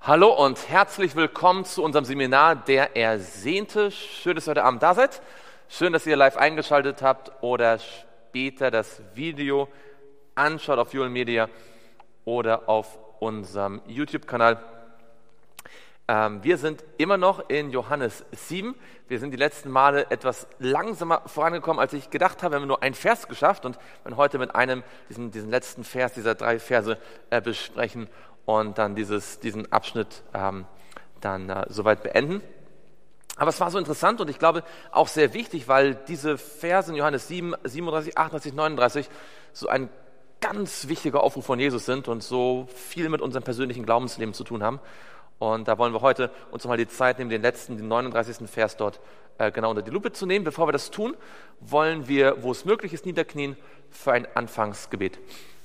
Hallo und herzlich willkommen zu unserem Seminar Der Ersehnte. Schön, dass ihr heute Abend da seid. Schön, dass ihr live eingeschaltet habt oder später das Video anschaut auf Julen Media oder auf unserem YouTube-Kanal. Wir sind immer noch in Johannes 7. Wir sind die letzten Male etwas langsamer vorangekommen, als ich gedacht habe. Wir haben nur einen Vers geschafft und werden heute mit diesen letzten Vers, dieser 3 Verse besprechen und dann diesen Abschnitt soweit beenden. Aber es war so interessant und ich glaube auch sehr wichtig, weil diese Verse in Johannes 7, 37, 38, 39 so ein ganz wichtiger Aufruf von Jesus sind und so viel mit unserem persönlichen Glaubensleben zu tun haben. Und da wollen wir heute uns nochmal die Zeit nehmen, den 39. Vers dort genau unter die Lupe zu nehmen. Bevor wir das tun, wollen wir, wo es möglich ist, niederknien für ein Anfangsgebet.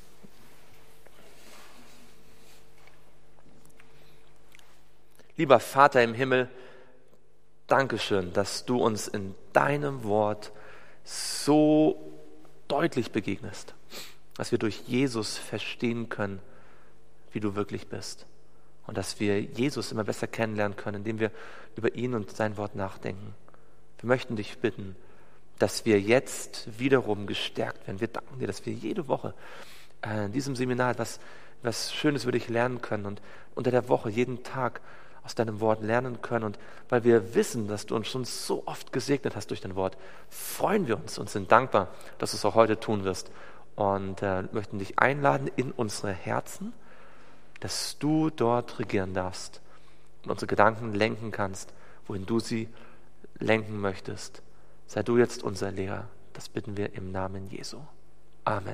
Lieber Vater im Himmel, Dankeschön, dass du uns in deinem Wort so deutlich begegnest, dass wir durch Jesus verstehen können, wie du wirklich bist. Und dass wir Jesus immer besser kennenlernen können, indem wir über ihn und sein Wort nachdenken. Wir möchten dich bitten, dass wir jetzt wiederum gestärkt werden. Wir danken dir, dass wir jede Woche in diesem Seminar was Schönes über dich lernen können und unter der Woche jeden Tag aus deinem Wort lernen können. Und weil wir wissen, dass du uns schon so oft gesegnet hast durch dein Wort, freuen wir uns und sind dankbar, dass du es auch heute tun wirst. Und möchten dich einladen in unsere Herzen, dass du dort regieren darfst und unsere Gedanken lenken kannst, wohin du sie lenken möchtest. Sei du jetzt unser Lehrer. Das bitten wir im Namen Jesu. Amen.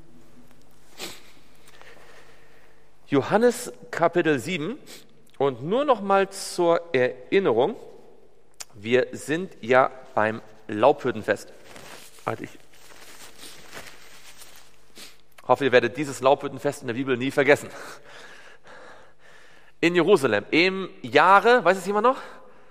Johannes Kapitel 7 und nur noch mal zur Erinnerung, wir sind ja beim Laubhüttenfest. Ich hoffe, ihr werdet dieses Laubhüttenfest in der Bibel nie vergessen. In Jerusalem, im Jahre, weiß es jemand noch?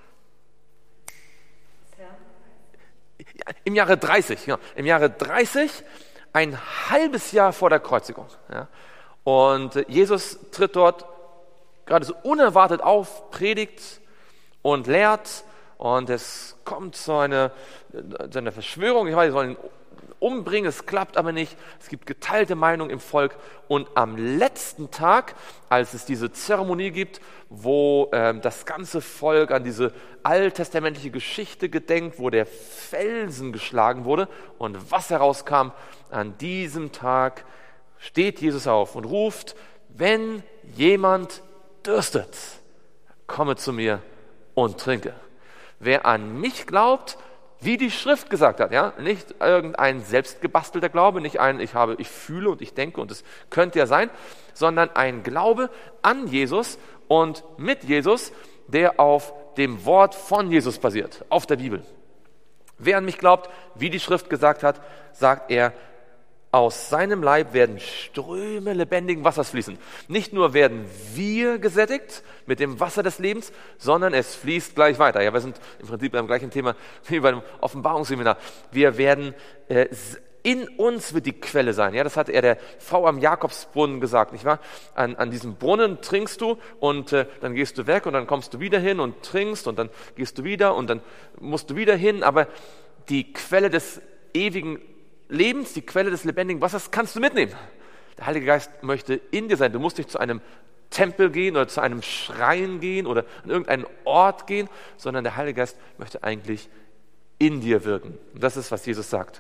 Ja, im Jahre 30, ja, im Jahre 30, ein halbes Jahr vor der Kreuzigung. Ja. Und Jesus tritt dort gerade so unerwartet auf, predigt und lehrt und es kommt zu einer Verschwörung, ich weiß, sie sollen ihn umbringen, es klappt aber nicht, es gibt geteilte Meinungen im Volk und am letzten Tag, als es diese Zeremonie gibt, wo das ganze Volk an diese alttestamentliche Geschichte gedenkt, wo der Felsen geschlagen wurde und Wasser rauskam, an diesem Tag steht Jesus auf und ruft, wenn jemand dürstet, komme zu mir und trinke. Wer an mich glaubt, wie die Schrift gesagt hat, ja, nicht irgendein selbstgebastelter Glaube, nicht ich fühle und ich denke und es könnte ja sein, sondern ein Glaube an Jesus und mit Jesus, der auf dem Wort von Jesus basiert, auf der Bibel. Wer an mich glaubt, wie die Schrift gesagt hat, sagt er, aus seinem Leib werden Ströme lebendigen Wassers fließen. Nicht nur werden wir gesättigt mit dem Wasser des Lebens, sondern es fließt gleich weiter. Ja, wir sind im Prinzip beim gleichen Thema wie beim Offenbarungsseminar. Wir werden, in uns wird die Quelle sein. Ja, das hat er der Frau am Jakobsbrunnen gesagt, nicht wahr? An diesem Brunnen trinkst du und dann gehst du weg und dann kommst du wieder hin und trinkst und dann gehst du wieder und dann musst du wieder hin. Aber die Quelle des ewigen Lebens, die Quelle des lebendigen Wassers, kannst du mitnehmen. Der Heilige Geist möchte in dir sein. Du musst nicht zu einem Tempel gehen oder zu einem Schrein gehen oder an irgendeinen Ort gehen, sondern der Heilige Geist möchte eigentlich in dir wirken. Und das ist, was Jesus sagt.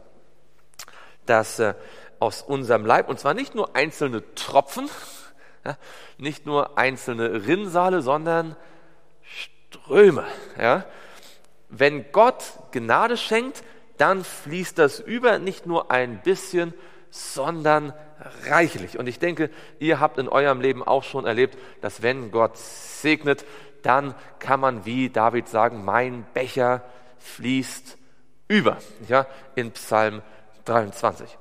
Dass aus unserem Leib, und zwar nicht nur einzelne Tropfen, ja, nicht nur einzelne Rinnsale, sondern Ströme. Ja. Wenn Gott Gnade schenkt, dann fließt das über, nicht nur ein bisschen, sondern reichlich. Und ich denke, ihr habt in eurem Leben auch schon erlebt, dass wenn Gott segnet, dann kann man wie David sagen, mein Becher fließt über, ja, in Psalm 23.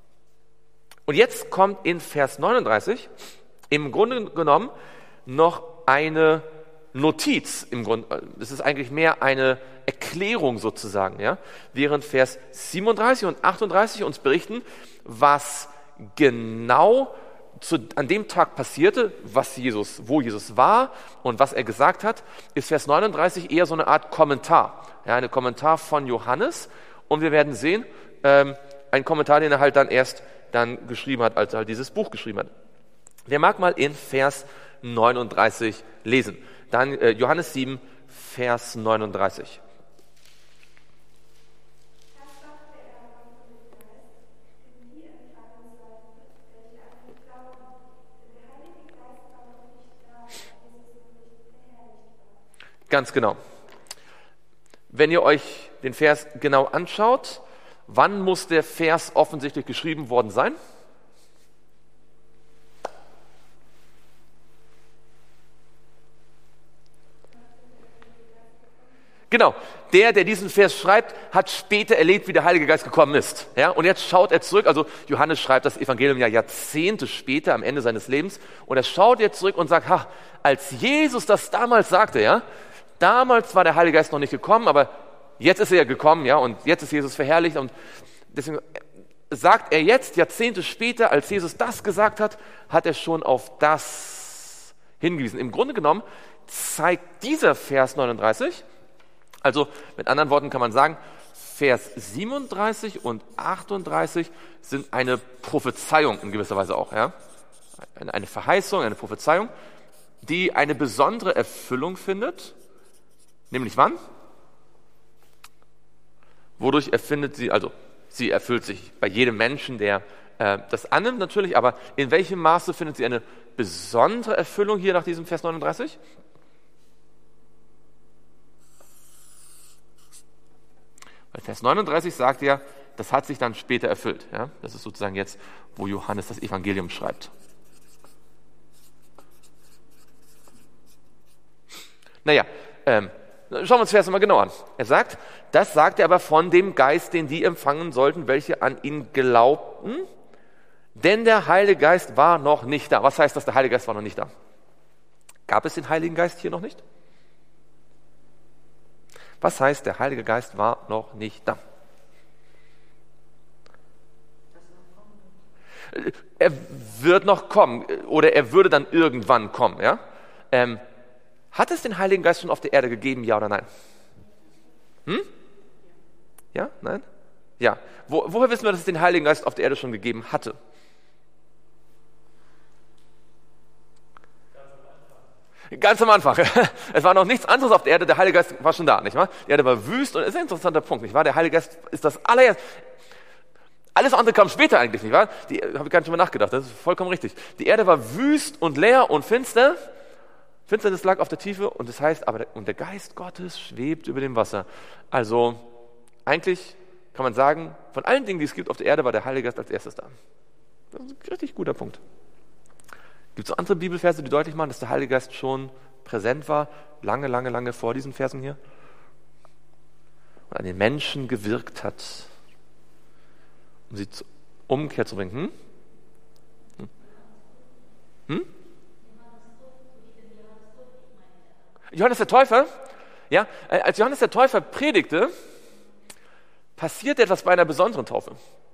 Und jetzt kommt in Vers 39 im Grunde genommen noch eine Notiz. Das ist eigentlich mehr eine Erklärung sozusagen, ja? Während Vers 37 und 38 uns berichten, was genau an dem Tag passierte, wo Jesus war und was er gesagt hat, ist Vers 39 eher so eine Art Kommentar. Ja, ein Kommentar von Johannes. Und wir werden sehen, ein Kommentar, den er halt dann geschrieben hat, als er halt dieses Buch geschrieben hat. Wer mag mal in Vers 39 lesen? Dann Johannes 7, Vers 39. Ganz genau. Wenn ihr euch den Vers genau anschaut, wann muss der Vers offensichtlich geschrieben worden sein? Genau, der diesen Vers schreibt, hat später erlebt, wie der Heilige Geist gekommen ist. Ja? Und jetzt schaut er zurück, also Johannes schreibt das Evangelium ja Jahrzehnte später, am Ende seines Lebens, und er schaut jetzt zurück und sagt, als Jesus das damals sagte, ja, damals war der Heilige Geist noch nicht gekommen, aber jetzt ist er ja gekommen, ja, und jetzt ist Jesus verherrlicht, und deswegen sagt er jetzt, Jahrzehnte später, als Jesus das gesagt hat, hat er schon auf das hingewiesen. Im Grunde genommen zeigt dieser Vers 39, also mit anderen Worten kann man sagen, Vers 37 und 38 sind eine Prophezeiung in gewisser Weise auch. Ja? Eine Verheißung, eine Prophezeiung, die eine besondere Erfüllung findet. Nämlich wann? Wodurch erfindet sie, also sie erfüllt sich bei jedem Menschen, der das annimmt natürlich, aber in welchem Maße findet sie eine besondere Erfüllung hier nach diesem Vers 39? Weil Vers 39 sagt ja, das hat sich dann später erfüllt. Ja? Das ist sozusagen jetzt, wo Johannes das Evangelium schreibt. Naja, schauen wir uns Vers mal genau an. Er sagt, das sagt er aber von dem Geist, den die empfangen sollten, welche an ihn glaubten, denn der Heilige Geist war noch nicht da. Was heißt das, der Heilige Geist war noch nicht da? Gab es den Heiligen Geist hier noch nicht? Was heißt, der Heilige Geist war noch nicht da? Er wird noch kommen oder er würde dann irgendwann kommen. Ja? Hat es den Heiligen Geist schon auf der Erde gegeben, ja oder nein? Ja, nein? Ja. Woher wissen wir, dass es den Heiligen Geist auf der Erde schon gegeben hatte? Ganz am Anfang. Es war noch nichts anderes auf der Erde, der Heilige Geist war schon da, nicht wahr? Die Erde war wüst und das ist ein interessanter Punkt, nicht wahr? Der Heilige Geist ist das allererste. Alles andere kam später eigentlich, nicht wahr? Habe ich gar nicht drüber nachgedacht, das ist vollkommen richtig. Die Erde war wüst und leer und finster. Finsternis lag auf der Tiefe und das heißt, und der Geist Gottes schwebt über dem Wasser. Also eigentlich kann man sagen, von allen Dingen, die es gibt auf der Erde, war der Heilige Geist als erstes da. Das ist ein richtig guter Punkt. Gibt es so andere Bibelverse, die deutlich machen, dass der Heilige Geist schon präsent war, lange vor diesen Versen hier? Und an den Menschen gewirkt hat, um sie zur Umkehr zu bringen. Johannes der Täufer, ja, als Johannes der Täufer predigte, passierte etwas bei einer besonderen Taufe.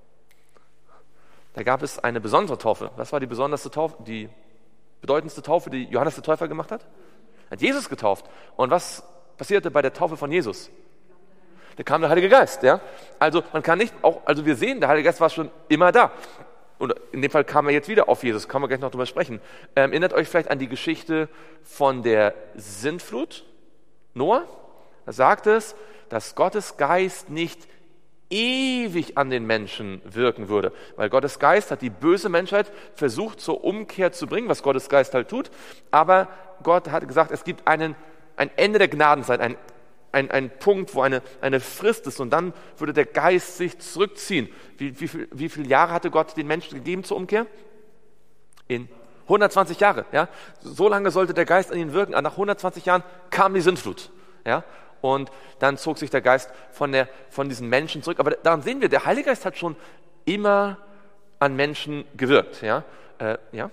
Da gab es eine besondere Taufe. Was war die besonderste Taufe, die bedeutendste Taufe, die Johannes der Täufer gemacht hat? Er hat Jesus getauft. Und was passierte bei der Taufe von Jesus? Da kam der Heilige Geist, ja. Also man kann nicht, also wir sehen, der Heilige Geist war schon immer da. Und in dem Fall kam er jetzt wieder auf Jesus, kann man gleich noch drüber sprechen. Erinnert euch vielleicht an die Geschichte von der Sintflut, Noah? Da sagt es, dass Gottes Geist nicht ewig an den Menschen wirken würde. Weil Gottes Geist hat die böse Menschheit versucht zur Umkehr zu bringen, was Gottes Geist halt tut. Aber Gott hat gesagt, es gibt ein Ende der Gnadenzeit, ein Punkt, wo eine Frist ist und dann würde der Geist sich zurückziehen. Wie viele Jahre hatte Gott den Menschen gegeben zur Umkehr? In 120 Jahre. Ja? So lange sollte der Geist an ihnen wirken. Nach 120 Jahren kam die Sintflut. Ja? Und dann zog sich der Geist von diesen Menschen zurück. Aber daran sehen wir, der Heilige Geist hat schon immer an Menschen gewirkt. Ja? Ja?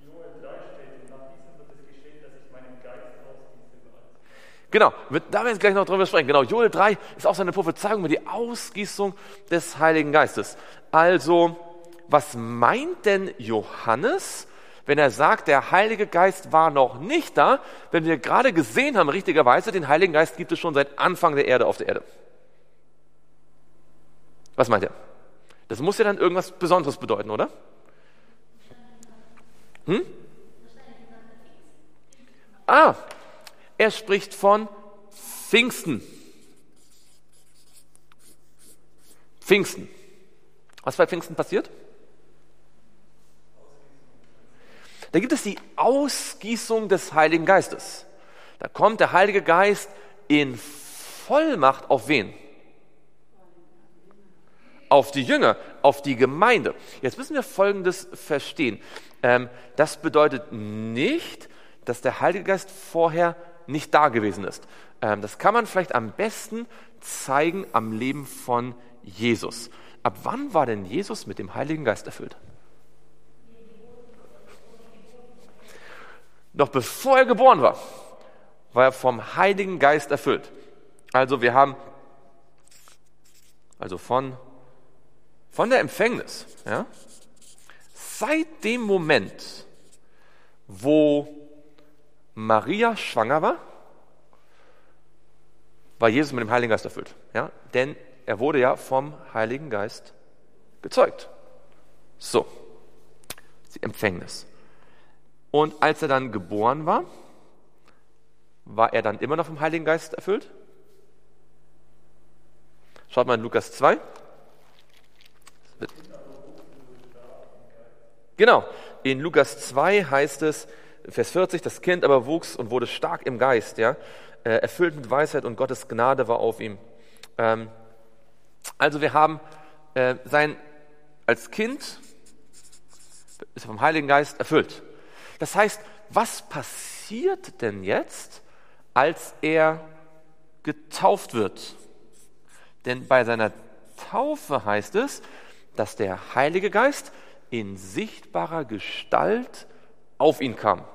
Genau, da werden wir gleich noch drüber sprechen. Genau, Joel 3 ist auch so eine Prophezeiung über die Ausgießung des Heiligen Geistes. Also, was meint denn Johannes, Wenn er sagt, der Heilige Geist war noch nicht da, wenn wir gerade gesehen haben, richtigerweise, den Heiligen Geist gibt es schon seit Anfang der Erde auf der Erde. Was meint ihr? Das muss ja dann irgendwas Besonderes bedeuten, oder? Er spricht von Pfingsten. Pfingsten. Was bei Pfingsten passiert? Da gibt es die Ausgießung des Heiligen Geistes. Da kommt der Heilige Geist in Vollmacht auf wen? Auf die Jünger, auf die Gemeinde. Jetzt müssen wir Folgendes verstehen. Das bedeutet nicht, dass der Heilige Geist vorher nicht da gewesen ist. Das kann man vielleicht am besten zeigen am Leben von Jesus. Ab wann war denn Jesus mit dem Heiligen Geist erfüllt? Noch bevor er geboren war er vom Heiligen Geist erfüllt. Also wir haben von der Empfängnis, ja, seit dem Moment, wo Maria schwanger war Jesus mit dem Heiligen Geist erfüllt. Ja? Denn er wurde ja vom Heiligen Geist gezeugt. So, die Empfängnis. Und als er dann geboren war er dann immer noch vom Heiligen Geist erfüllt? Schaut mal in Lukas 2. Genau, in Lukas 2 heißt es, Vers 40, das Kind aber wuchs und wurde stark im Geist, ja, erfüllt mit Weisheit und Gottes Gnade war auf ihm. Also wir haben als Kind ist er vom Heiligen Geist erfüllt. Das heißt, was passiert denn jetzt, als er getauft wird? Denn bei seiner Taufe heißt es, dass der Heilige Geist in sichtbarer Gestalt auf ihn kam.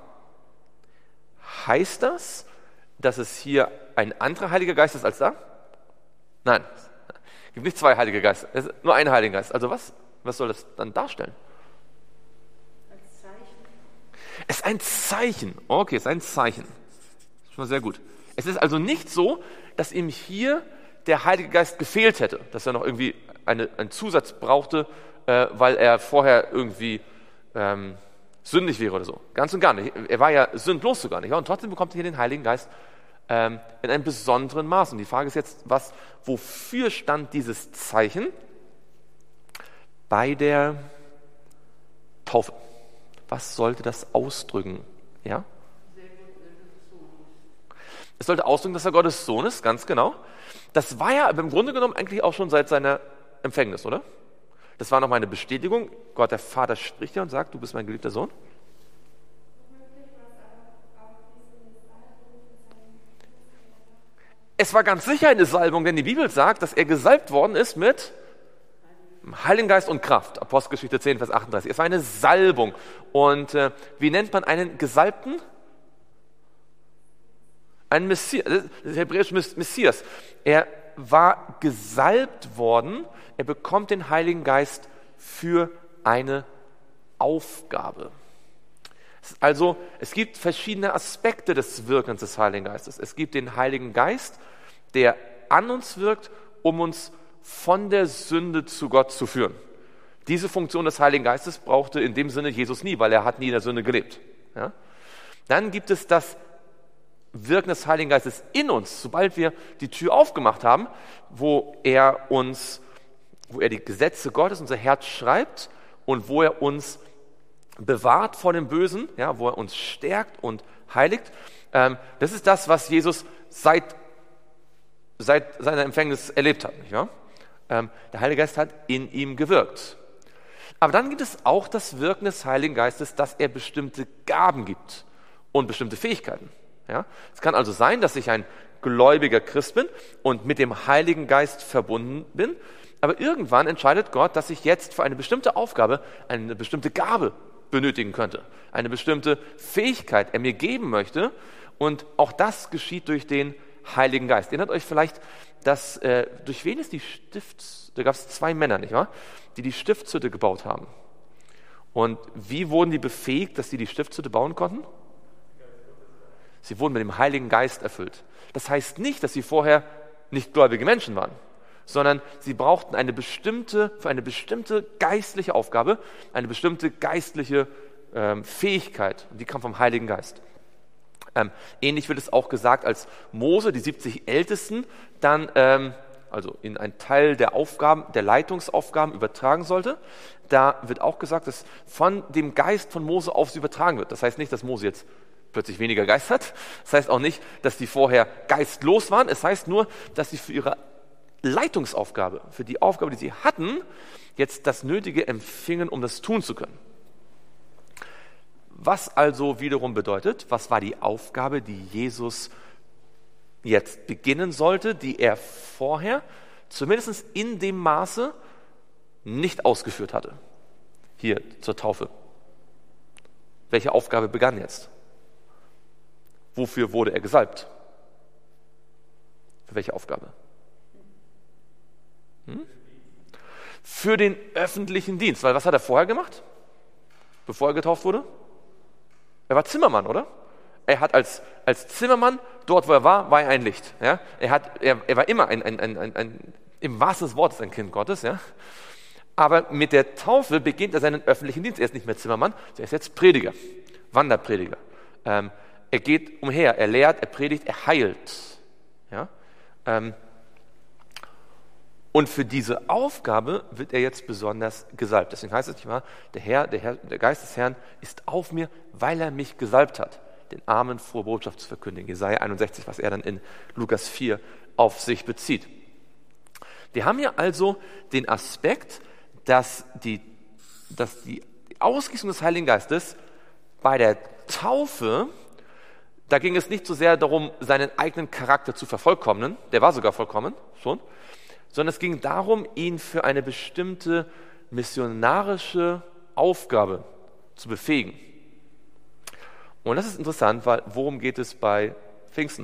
Heißt das, dass es hier ein anderer Heiliger Geist ist als da? Nein, es gibt nicht zwei Heilige Geister, es ist nur ein Heiliger Geist. Also was soll das dann darstellen? Als Zeichen. Es ist ein Zeichen. Okay, es ist ein Zeichen. Das ist schon mal sehr gut. Es ist also nicht so, dass ihm hier der Heilige Geist gefehlt hätte, dass er noch irgendwie einen Zusatz brauchte, weil er vorher irgendwie sündig wäre oder so. Ganz und gar nicht. Er war ja sündlos sogar nicht. Und trotzdem bekommt er hier den Heiligen Geist in einem besonderen Maß. Und die Frage ist jetzt, wofür stand dieses Zeichen bei der Taufe? Was sollte das ausdrücken? Ja? Es sollte ausdrücken, dass er Gottes Sohn ist, ganz genau. Das war ja im Grunde genommen eigentlich auch schon seit seiner Empfängnis, oder? Das war nochmal eine Bestätigung. Gott, der Vater, spricht ja und sagt, du bist mein geliebter Sohn. Es war ganz sicher eine Salbung, denn die Bibel sagt, dass er gesalbt worden ist mit Heiligen Geist und Kraft. Apostelgeschichte 10, Vers 38. Es war eine Salbung. Und wie nennt man einen Gesalbten? Ein Messias, das hebräische Messias. Er war gesalbt worden, er bekommt den Heiligen Geist für eine Aufgabe. Also es gibt verschiedene Aspekte des Wirkens des Heiligen Geistes. Es gibt den Heiligen Geist, der an uns wirkt, um uns von der Sünde zu Gott zu führen. Diese Funktion des Heiligen Geistes brauchte in dem Sinne Jesus nie, weil er hat nie in der Sünde gelebt. Ja? Dann gibt es das Wirken des Heiligen Geistes in uns, sobald wir die Tür aufgemacht haben, wo er die Gesetze Gottes, unser Herz schreibt und wo er uns bewahrt vor dem Bösen, ja, wo er uns stärkt und heiligt. Das ist das, was Jesus seit seiner Empfängnis erlebt hat. Nicht wahr? Der Heilige Geist hat in ihm gewirkt. Aber dann gibt es auch das Wirken des Heiligen Geistes, dass er bestimmte Gaben gibt und bestimmte Fähigkeiten. Ja? Es kann also sein, dass ich ein gläubiger Christ bin und mit dem Heiligen Geist verbunden bin, aber irgendwann entscheidet Gott, dass ich jetzt für eine bestimmte Aufgabe eine bestimmte Gabe benötigen könnte, eine bestimmte Fähigkeit er mir geben möchte, und auch das geschieht durch den Heiligen Geist. Erinnert euch vielleicht, dass durch wen ist da gab es 2 Männer, nicht wahr, die Stiftshütte gebaut haben. Und wie wurden die befähigt, dass sie die Stiftshütte bauen konnten? Sie wurden mit dem Heiligen Geist erfüllt. Das heißt nicht, dass sie vorher nicht gläubige Menschen waren, sondern sie brauchten für eine bestimmte geistliche Aufgabe, eine bestimmte geistliche Fähigkeit. Und die kam vom Heiligen Geist. Ähnlich wird es auch gesagt, als Mose die 70 Ältesten dann also in einen Teil der Aufgaben, der Leitungsaufgaben übertragen sollte. Da wird auch gesagt, dass von dem Geist von Mose auf sie übertragen wird. Das heißt nicht, dass Mose jetzt plötzlich weniger Geist hat. Das heißt auch nicht, dass die vorher geistlos waren. Es heißt nur, dass sie für ihre Leitungsaufgabe, für die Aufgabe, die sie hatten, jetzt das Nötige empfingen, um das tun zu können. Was also wiederum bedeutet, was war die Aufgabe, die Jesus jetzt beginnen sollte, die er vorher, zumindest in dem Maße, nicht ausgeführt hatte? Hier zur Taufe. Welche Aufgabe begann jetzt? Wofür wurde er gesalbt? Für welche Aufgabe? Für den öffentlichen Dienst. Weil was hat er vorher gemacht, bevor er getauft wurde? Er war Zimmermann, oder? Er hat als Zimmermann, dort wo er war er ein Licht. Ja? Er war immer im wahrsten Sinne des Wortes ein Kind Gottes. Ja? Aber mit der Taufe beginnt er seinen öffentlichen Dienst. Er ist nicht mehr Zimmermann, er ist jetzt Prediger, Wanderprediger. Er geht umher, er lehrt, er predigt, er heilt. Ja? Und für diese Aufgabe wird er jetzt besonders gesalbt. Deswegen heißt es nicht wahr, der Geist des Herrn ist auf mir, weil er mich gesalbt hat, den Armen frohe Botschaft zu verkündigen. Jesaja 61, was er dann in Lukas 4 auf sich bezieht. Wir haben hier also den Aspekt, dass die Ausgießung des Heiligen Geistes bei der Taufe, da ging es nicht so sehr darum, seinen eigenen Charakter zu vervollkommnen, der war sogar vollkommen schon, sondern es ging darum, ihn für eine bestimmte missionarische Aufgabe zu befähigen. Und das ist interessant, weil worum geht es bei Pfingsten?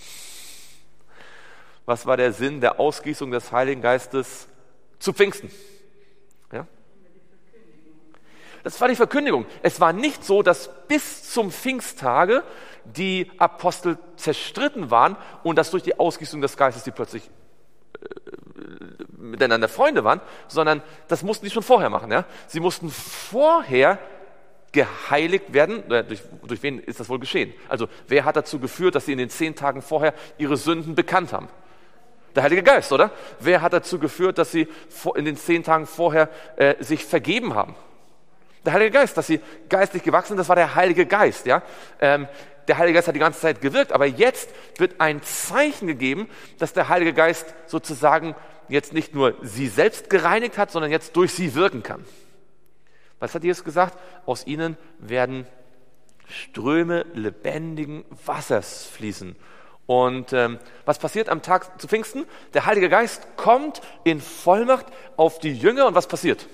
Was war der Sinn der Ausgießung des Heiligen Geistes zu Pfingsten? Ja? Das war die Verkündigung. Es war nicht so, dass bis zum Pfingsttage die Apostel zerstritten waren und dass durch die Ausgießung des Geistes die plötzlich miteinander Freunde waren, sondern das mussten die schon vorher machen. Ja? Sie mussten vorher geheiligt werden. Durch wen ist das wohl geschehen? Also wer hat dazu geführt, dass sie in den 10 Tagen vorher ihre Sünden bekannt haben? Der Heilige Geist, oder? Wer hat dazu geführt, dass sie in den 10 Tagen vorher sich vergeben haben? Der Heilige Geist, dass sie geistlich gewachsen sind, das war der Heilige Geist. Ja? Der Heilige Geist hat die ganze Zeit gewirkt, aber jetzt wird ein Zeichen gegeben, dass der Heilige Geist sozusagen jetzt nicht nur sie selbst gereinigt hat, sondern jetzt durch sie wirken kann. Was hat Jesus gesagt? Aus ihnen werden Ströme lebendigen Wassers fließen. Und was passiert am Tag zu Pfingsten? Der Heilige Geist kommt in Vollmacht auf die Jünger und was passiert?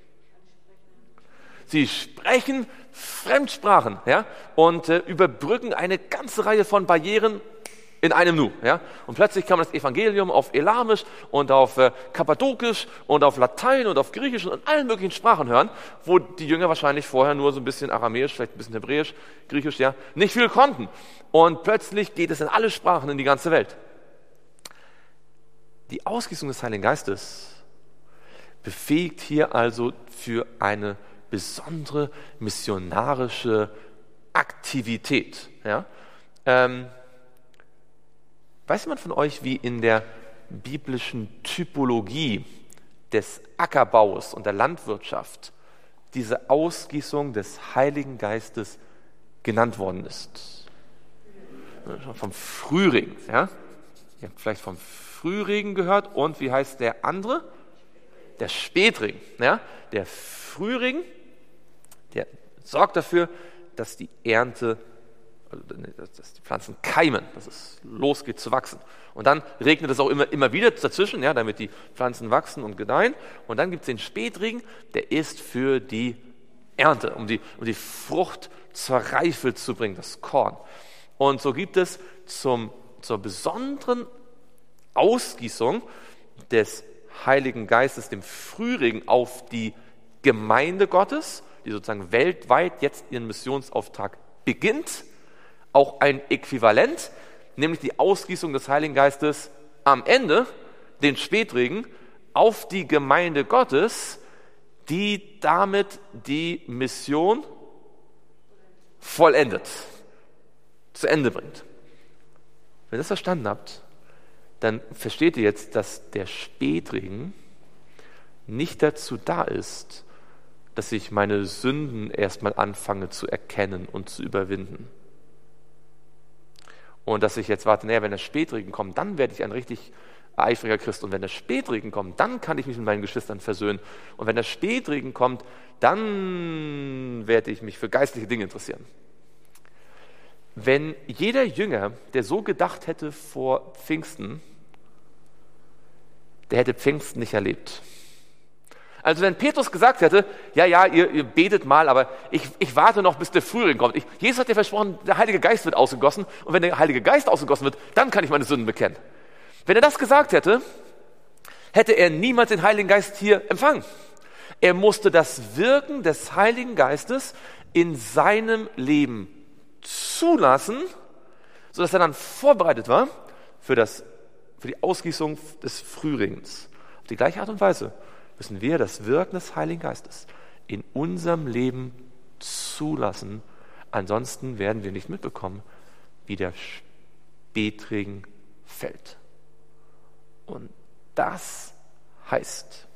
Sie sprechen Fremdsprachen, ja, und überbrücken eine ganze Reihe von Barrieren in einem Nu. Ja. Und plötzlich kam das Evangelium auf Elamisch und auf Kappadokisch und auf Latein und auf Griechisch und in allen möglichen Sprachen hören, wo die Jünger wahrscheinlich vorher nur so ein bisschen Aramäisch, vielleicht ein bisschen Hebräisch, Griechisch, ja, nicht viel konnten. Und plötzlich geht es in alle Sprachen in die ganze Welt. Die Ausgießung des Heiligen Geistes befähigt hier also für eine besondere missionarische Aktivität. Ja? Weiß jemand von euch, wie in der biblischen Typologie des Ackerbaus und der Landwirtschaft diese Ausgießung des Heiligen Geistes genannt worden ist? Vom Frühregen. Ja? Ihr habt vielleicht vom Frühregen gehört. Und wie heißt der andere? Der Spätregen. Ja? Der Frühregen, der sorgt dafür, dass die Ernte, also dass die Pflanzen keimen, dass es losgeht zu wachsen. Und dann regnet es auch immer wieder dazwischen, ja, damit die Pflanzen wachsen und gedeihen. Und dann gibt es den Spätregen, der ist für die Ernte, um die Frucht zur Reife zu bringen, das Korn. Und so gibt es zur besonderen Ausgießung des Heiligen Geistes, dem Frühregen auf die Gemeinde Gottes, die sozusagen weltweit jetzt ihren Missionsauftrag beginnt, auch ein Äquivalent, nämlich die Ausgießung des Heiligen Geistes am Ende, den Spätregen, auf die Gemeinde Gottes, die damit die Mission vollendet, zu Ende bringt. Wenn ihr das verstanden habt, dann versteht ihr jetzt, dass der Spätregen nicht dazu da ist, dass ich meine Sünden erstmal anfange zu erkennen und zu überwinden. Und dass ich jetzt warte, wenn der Spätregen kommt, dann werde ich ein richtig eifriger Christ. Und wenn der Spätregen kommt, dann kann ich mich mit meinen Geschwistern versöhnen. Und wenn der Spätregen kommt, dann werde ich mich für geistliche Dinge interessieren. Wenn jeder Jünger, der so gedacht hätte vor Pfingsten, der hätte Pfingsten nicht erlebt. Also wenn Petrus gesagt hätte, ihr betet mal, aber ich warte noch, bis der Frühling kommt. Jesus hat ja versprochen, der Heilige Geist wird ausgegossen. Und wenn der Heilige Geist ausgegossen wird, dann kann ich meine Sünden bekennen. Wenn er das gesagt hätte, hätte er niemals den Heiligen Geist hier empfangen. Er musste das Wirken des Heiligen Geistes in seinem Leben zulassen, sodass er dann vorbereitet war für die Ausgießung des Frühregens. Auf die gleiche Art und Weise müssen wir das Wirken des Heiligen Geistes in unserem Leben zulassen. Ansonsten werden wir nicht mitbekommen, wie der Spätregen fällt. Und das heißt,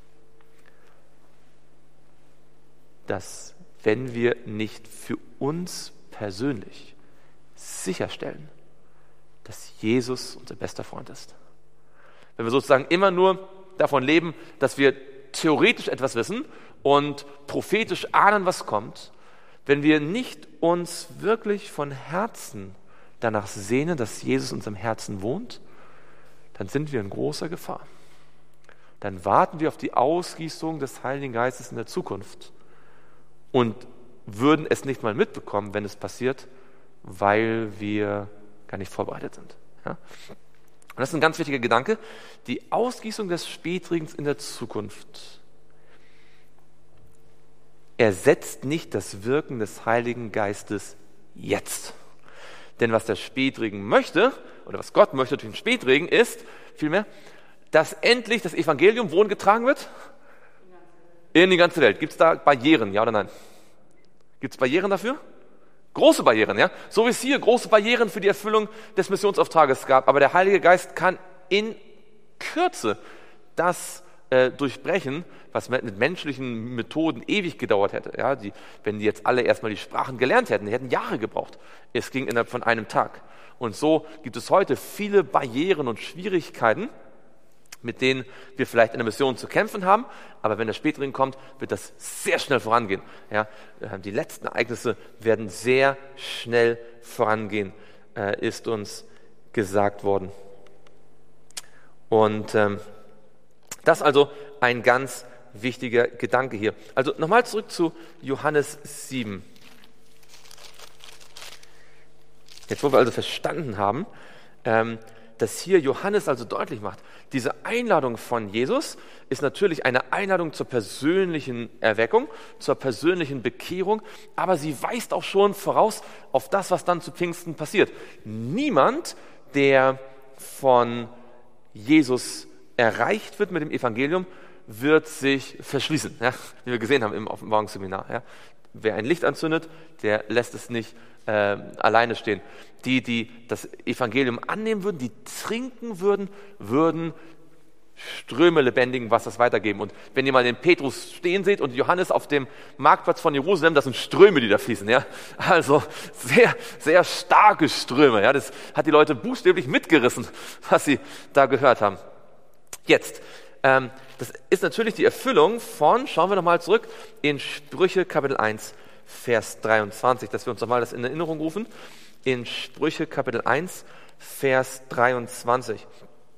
dass wenn wir nicht für uns persönlich sicherstellen, dass Jesus unser bester Freund ist, wenn wir sozusagen immer nur davon leben, dass wir theoretisch etwas wissen und prophetisch ahnen, was kommt, wenn wir nicht uns wirklich von Herzen danach sehnen, dass Jesus in unserem Herzen wohnt, dann sind wir in großer Gefahr. Dann warten wir auf die Ausgießung des Heiligen Geistes in der Zukunft und würden es nicht mal mitbekommen, wenn es passiert, weil wir gar nicht vorbereitet sind. Ja? Und das ist ein ganz wichtiger Gedanke. Die Ausgießung des Spätregens in der Zukunft ersetzt nicht das Wirken des Heiligen Geistes jetzt. Denn was der Spätregen möchte, oder was Gott möchte durch den Spätregen, ist vielmehr, dass endlich das Evangelium wohin getragen wird? In die ganze Welt. Gibt es da Barrieren, ja oder nein? Gibt es Barrieren dafür? Große Barrieren, ja? So wie es hier große Barrieren für die Erfüllung des Missionsauftrages gab. Aber der Heilige Geist kann in Kürze das durchbrechen, was mit menschlichen Methoden ewig gedauert hätte. Ja? Wenn die jetzt alle erstmal die Sprachen gelernt hätten, die hätten Jahre gebraucht. Es ging innerhalb von einem Tag. Und so gibt es heute viele Barrieren und Schwierigkeiten, mit denen wir vielleicht in der Mission zu kämpfen haben, aber wenn der Spätring kommt, wird das sehr schnell vorangehen. Ja, die letzten Ereignisse werden sehr schnell vorangehen, ist uns gesagt worden. Und das ist also ein ganz wichtiger Gedanke hier. Also nochmal zurück zu Johannes 7. Jetzt, wo wir also verstanden haben, dass hier Johannes also deutlich macht, diese Einladung von Jesus ist natürlich eine Einladung zur persönlichen Erweckung, zur persönlichen Bekehrung, aber sie weist auch schon voraus auf das, was dann zu Pfingsten passiert. Niemand, der von Jesus erreicht wird mit dem Evangelium, wird sich verschließen, ja, wie wir gesehen haben im Offenbarungsseminar. Ja. Wer ein Licht anzündet, der lässt es nicht alleine stehen. Die das Evangelium annehmen würden, die trinken würden, würden Ströme lebendigen Wassers weitergeben. Und wenn ihr mal den Petrus stehen seht und Johannes auf dem Marktplatz von Jerusalem, das sind Ströme, die da fließen. Ja? Also sehr, sehr starke Ströme. Ja? Das hat die Leute buchstäblich mitgerissen, was sie da gehört haben. Jetzt, das ist natürlich die Erfüllung von, schauen wir nochmal zurück, in Sprüche Kapitel 1, Vers 23, dass wir uns nochmal das in Erinnerung rufen. In Sprüche Kapitel 1, Vers 23.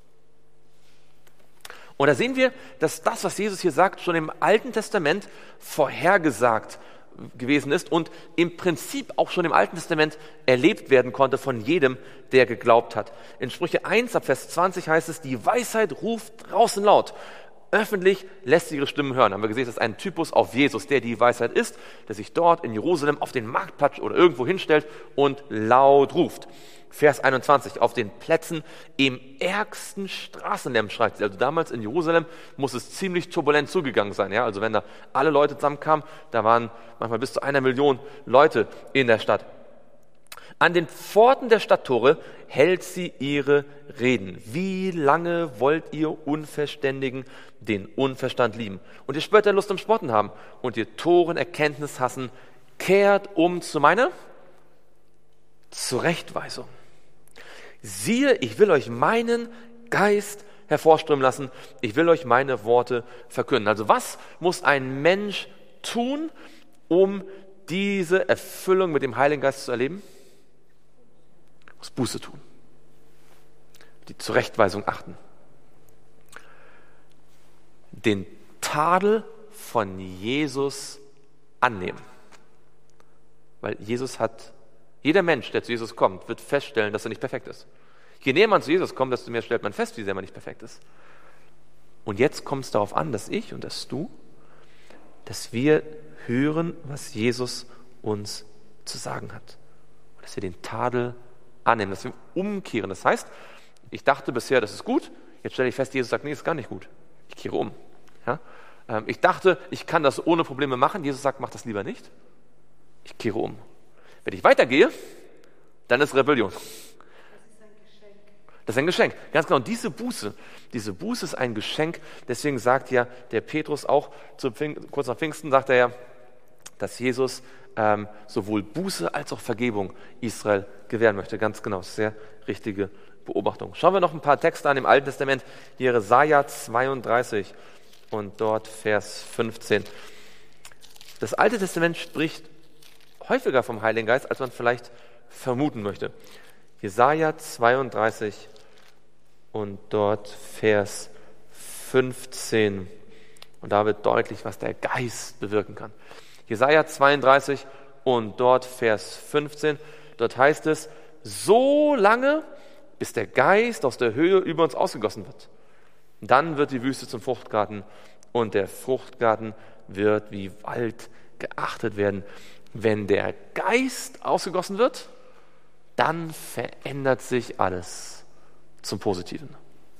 Und da sehen wir, dass das, was Jesus hier sagt, schon im Alten Testament vorhergesagt gewesen ist und im Prinzip auch schon im Alten Testament erlebt werden konnte von jedem, der geglaubt hat. In Sprüche 1, ab Vers 20 heißt es, die Weisheit ruft draußen laut. öffentlich lässt sie ihre Stimmen hören. Haben wir gesehen, das ist ein Typus auf Jesus, der die Weisheit ist, der sich dort in Jerusalem auf den Marktplatz oder irgendwo hinstellt und laut ruft. Vers 21, auf den Plätzen im ärgsten Straßenlärm schreit. Also damals in Jerusalem muss es ziemlich turbulent zugegangen sein. Ja? Also wenn da alle Leute zusammenkamen, da waren manchmal bis zu 1 Million Leute in der Stadt. An den Pforten der Stadttore hält sie ihre Reden. Wie lange wollt ihr Unverständigen den Unverstand lieben? Und ihr Spötter Lust am Spotten haben und ihr Toren Erkenntnis hassen, kehrt um zu meiner Zurechtweisung. Siehe, ich will euch meinen Geist hervorströmen lassen, ich will euch meine Worte verkünden. Also was muss ein Mensch tun, um diese Erfüllung mit dem Heiligen Geist zu erleben? Muss Buße tun, die Zurechtweisung achten, den Tadel von Jesus annehmen. Weil jeder Mensch, der zu Jesus kommt, wird feststellen, dass er nicht perfekt ist. Je näher man zu Jesus kommt, desto mehr stellt man fest, wie sehr man nicht perfekt ist. Und jetzt kommt es darauf an, dass ich und dass du, dass wir hören, was Jesus uns zu sagen hat. Und dass wir den Tadel annehmen, dass wir umkehren. Das heißt, ich dachte bisher, das ist gut, jetzt stelle ich fest, Jesus sagt, nee, das ist gar nicht gut. Ich kehre um. Ja? Ich dachte, ich kann das ohne Probleme machen. Jesus sagt, mach das lieber nicht. Ich kehre um. Wenn ich weitergehe, dann ist Rebellion. Das ist ein Geschenk. Ganz genau. Und diese Buße ist ein Geschenk. Deswegen sagt ja der Petrus auch, kurz nach Pfingsten sagt er ja, dass Jesus sowohl Buße als auch Vergebung Israel gewähren möchte. Ganz genau, sehr richtige Beobachtung. Schauen wir noch ein paar Texte an im Alten Testament. Jesaja 32 und dort Vers 15. Das Alte Testament spricht häufiger vom Heiligen Geist, als man vielleicht vermuten möchte. Jesaja 32 und dort Vers 15. Und da wird deutlich, was der Geist bewirken kann. Jesaja 32 und dort Vers 15, dort heißt es, so lange, bis der Geist aus der Höhe über uns ausgegossen wird. Dann wird die Wüste zum Fruchtgarten und der Fruchtgarten wird wie Wald geachtet werden. Wenn der Geist ausgegossen wird, dann verändert sich alles zum Positiven.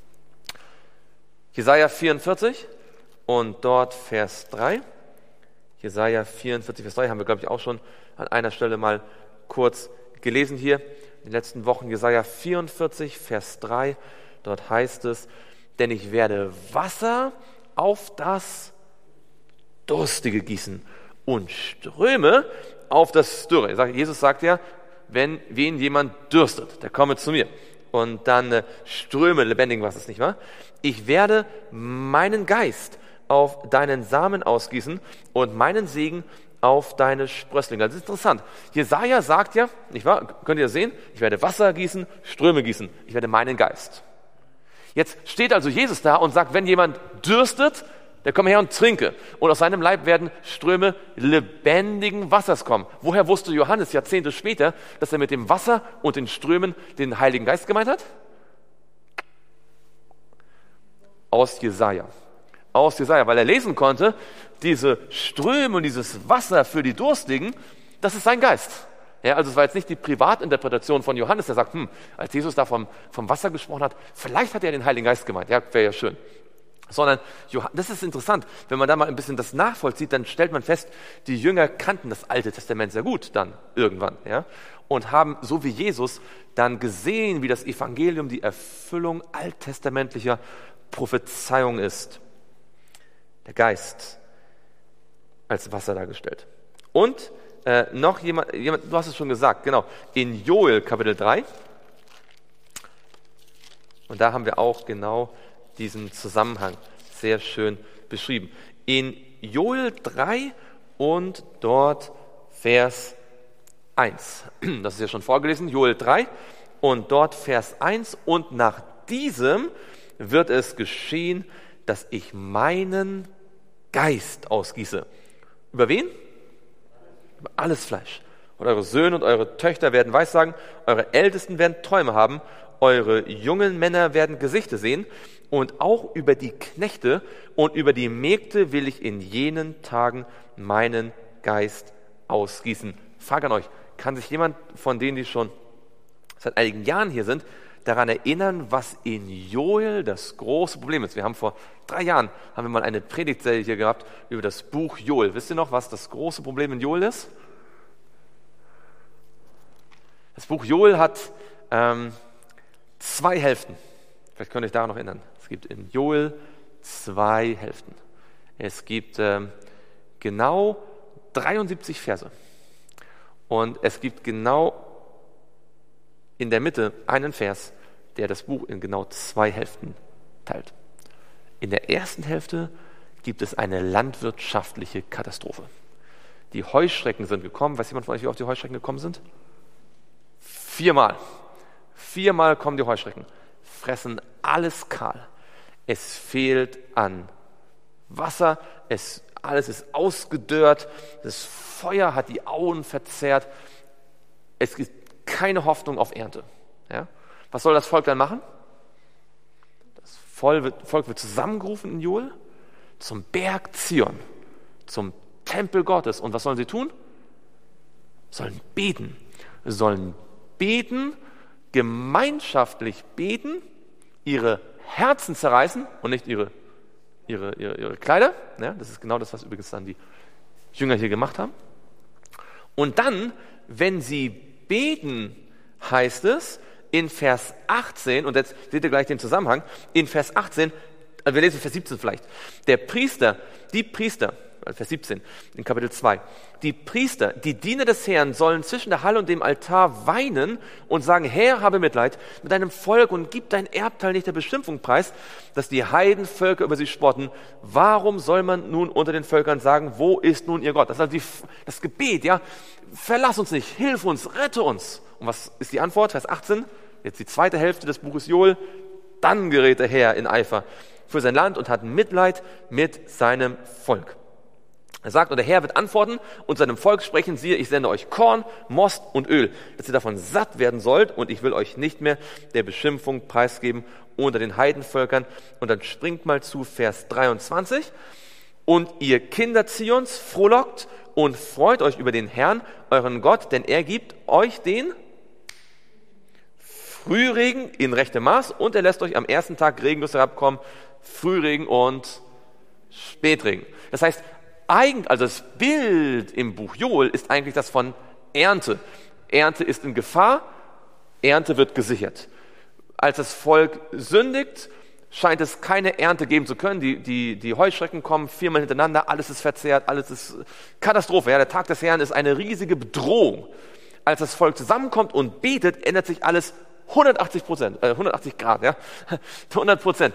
Jesaja 44 und dort Vers 3. Jesaja 44, Vers 3 haben wir, glaube ich, auch schon an einer Stelle mal kurz gelesen hier. In den letzten Wochen Jesaja 44, Vers 3. Dort heißt es, denn ich werde Wasser auf das Durstige gießen und Ströme auf das Dürre. Jesus sagt ja, wen jemand dürstet, der komme zu mir. Und dann Ströme lebendigen Wassers, nicht wahr? Ich werde meinen Geist auf deinen Samen ausgießen und meinen Segen auf deine Sprösslinge. Das ist interessant. Jesaja sagt ja, nicht wahr? Könnt ihr sehen? Ich werde Wasser gießen, Ströme gießen. Ich werde meinen Geist. Jetzt steht also Jesus da und sagt, wenn jemand dürstet, der komme her und trinke. Und aus seinem Leib werden Ströme lebendigen Wassers kommen. Woher wusste Johannes Jahrzehnte später, dass er mit dem Wasser und den Strömen den Heiligen Geist gemeint hat? Aus Jesaja. Aus Jesaja, weil er lesen konnte, diese Ströme und dieses Wasser für die Durstigen, das ist sein Geist. Ja, also es war jetzt nicht die Privatinterpretation von Johannes, der sagt, als Jesus da vom Wasser gesprochen hat, vielleicht hat er den Heiligen Geist gemeint, ja, wäre ja schön. Sondern, das ist interessant, wenn man da mal ein bisschen das nachvollzieht, dann stellt man fest, die Jünger kannten das Alte Testament sehr gut dann irgendwann, ja, und haben, so wie Jesus, dann gesehen, wie das Evangelium die Erfüllung alttestamentlicher Prophezeiung ist. Der Geist als Wasser dargestellt. Und noch jemand, du hast es schon gesagt, genau, in Joel Kapitel 3, und da haben wir auch genau diesen Zusammenhang sehr schön beschrieben. In Joel 3 und dort Vers 1. Das ist ja schon vorgelesen, Joel 3 und dort Vers 1. Und nach diesem wird es geschehen, dass ich meinen Geist ausgieße. Über wen? Über alles Fleisch. Und eure Söhne und eure Töchter werden Weissagen, eure Ältesten werden Träume haben eure jungen Männer werden Gesichter sehen, und auch über die Knechte und über die Mägde will ich in jenen Tagen meinen Geist ausgießen. Frage an euch, kann sich jemand von denen, die schon seit einigen Jahren hier sind, daran erinnern, was in Joel das große Problem ist? Wir haben vor 3 Jahren mal eine Predigtserie hier gehabt über das Buch Joel. Wisst ihr noch, was das große Problem in Joel ist? Das Buch Joel hat 2 Hälften. Vielleicht könnt ihr euch daran noch erinnern. Es gibt in Joel 2 Hälften. Es gibt genau 73 Verse. Und es gibt genau in der Mitte einen Vers, der das Buch in genau 2 Hälften teilt. In der ersten Hälfte gibt es eine landwirtschaftliche Katastrophe. Die Heuschrecken sind gekommen. Weiß jemand von euch, wie oft die Heuschrecken gekommen sind? 4-mal. 4-mal kommen die Heuschrecken, fressen alles kahl. Es fehlt an Wasser, alles ist ausgedörrt, das Feuer hat die Auen verzerrt. Es gibt keine Hoffnung auf Ernte. Ja? Was soll das Volk dann machen? Das Volk wird zusammengerufen in Joel zum Berg Zion, zum Tempel Gottes. Und was sollen sie tun? Sollen beten, gemeinschaftlich beten, ihre Herzen zerreißen und nicht ihre Kleider. Ja, das ist genau das, was übrigens dann die Jünger hier gemacht haben. Und dann, wenn sie beten, heißt es in Vers 18, und jetzt seht ihr gleich den Zusammenhang, in Vers 18, also wir lesen Vers 17 vielleicht, die Priester, Vers 17 in Kapitel 2, die Priester, die Diener des Herrn sollen zwischen der Halle und dem Altar weinen und sagen, Herr, habe Mitleid mit deinem Volk und gib dein Erbteil nicht der Beschimpfung preis, dass die Heidenvölker über sie spotten. Warum soll man nun unter den Völkern sagen, wo ist nun ihr Gott? Das ist also das Gebet, ja, verlass uns nicht, hilf uns, rette uns. Und was ist die Antwort? Vers 18, jetzt die zweite Hälfte des Buches Joel, dann gerät der Herr in Eifer für sein Land und hat Mitleid mit seinem Volk. Er sagt, und der Herr wird antworten und seinem Volk sprechen, siehe, ich sende euch Korn, Most und Öl, dass ihr davon satt werden sollt, und ich will euch nicht mehr der Beschimpfung preisgeben unter den Heidenvölkern. Und dann springt mal zu Vers 23. Und ihr Kinder Zions, frohlockt und freut euch über den Herrn, euren Gott, denn er gibt euch den Frühregen in rechtem Maß, und er lässt euch am ersten Tag Regenguss herabkommen, Frühregen und Spätregen. Das heißt, also das Bild im Buch Joel ist eigentlich das von Ernte. Ernte ist in Gefahr, Ernte wird gesichert. Als das Volk sündigt, scheint es keine Ernte geben zu können. Die Heuschrecken kommen 4-mal hintereinander, alles ist verzerrt, alles ist Katastrophe. Ja, der Tag des Herrn ist eine riesige Bedrohung. Als das Volk zusammenkommt und betet, ändert sich alles 180 Grad, ja, 100%.